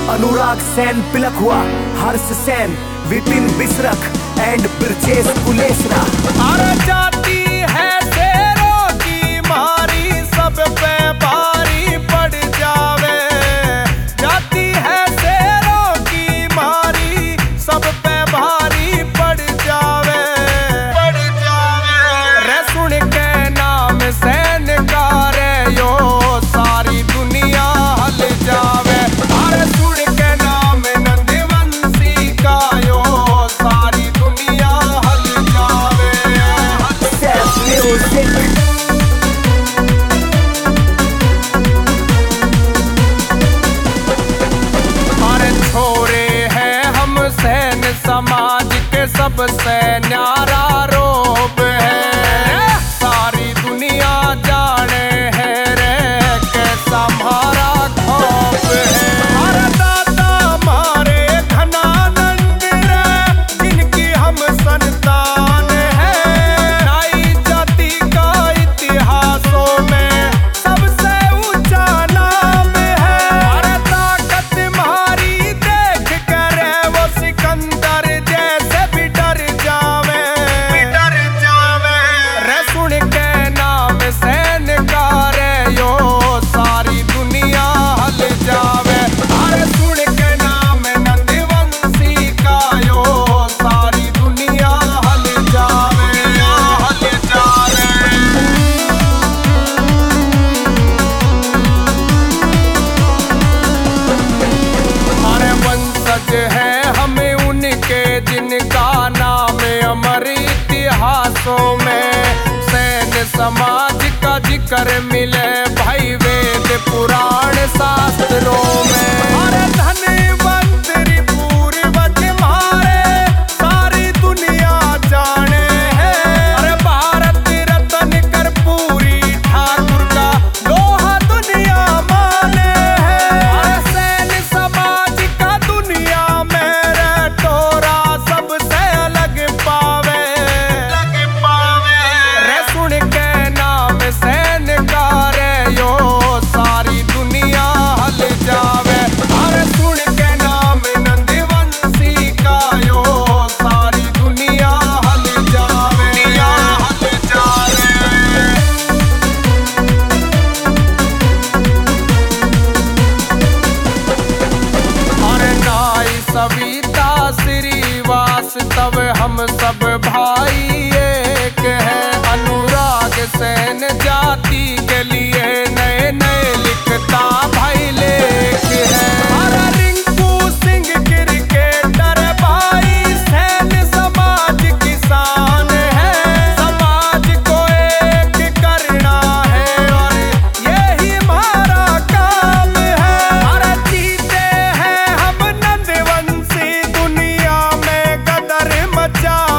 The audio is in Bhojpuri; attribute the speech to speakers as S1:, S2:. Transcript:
S1: अनुराग सेन पिलखुआ, हर्ष सेन, विपिन बिसरख एंड ब्रजेश कुलेसरा।
S2: अरे जाती है शेरों की मारी, सब पे भारी पड़ जावे। जाती है शेरों की मारी, सब पे भारी पड़ जावे। रे सुन के नाम सैन का रे यो सारी दुनिया हल जावे। अरे सुन के नाम नंदवंशी का यो सारी दुनिया हल जावे।
S1: Self music।
S2: अरे छोरे हैं हम सैन समाज के सबसे न्यारा रोब है। सारी दुनिया जाने है रे कैसा हमारा खौफ है। अरे दादा हमारे घनानंद रे, जिनकी हम संतान है। नाई जाति का इतिहासों में सबसे ऊंचा नाम है। अरे ताकत तुम्हारी देख कर वो सिकंदर जैसे भी डर जावे। रे सुन के नाम सैन का रे यो सारी दुनिया हल जावे। अरे सुन के नाम नंदवंशी का यो सारी दुनिया हल जावे। अरे वंशज है हमें उनके जिनका नाम अमर इतिहासों में। सैन समाज का जिक्र मिले भाई वेद पुराण शास्त्रों में। अरे धनवंतरी पूर्वज हमारे सारी दुनिया जाने हैं। अरे भारत रत्न कर्पूरी ठाकुर का लोहा दुनिया माने है। अरे सैन समाज का दुनिया में रे टोरा सबसे अलग पावे। रे सुन के नाम सैन का रे यो सारी दुनिया हल जावे। अरे सुन के नाम नंदवंशी का यो सारी दुनिया हल जावे। अरे नाई सविता श्रीवास्तव हम सब भाई एक है। अनुराग सेन जाति के लिए नए नए लिखता भाई लेख है। अरे रिंकू सिंह क्रिकेटर भाई सैन समाज किसान है। समाज को एक करना है और यही हमारा काम है। अरे जीते हैं हम नंदवंशी, दुनिया में कदर मचा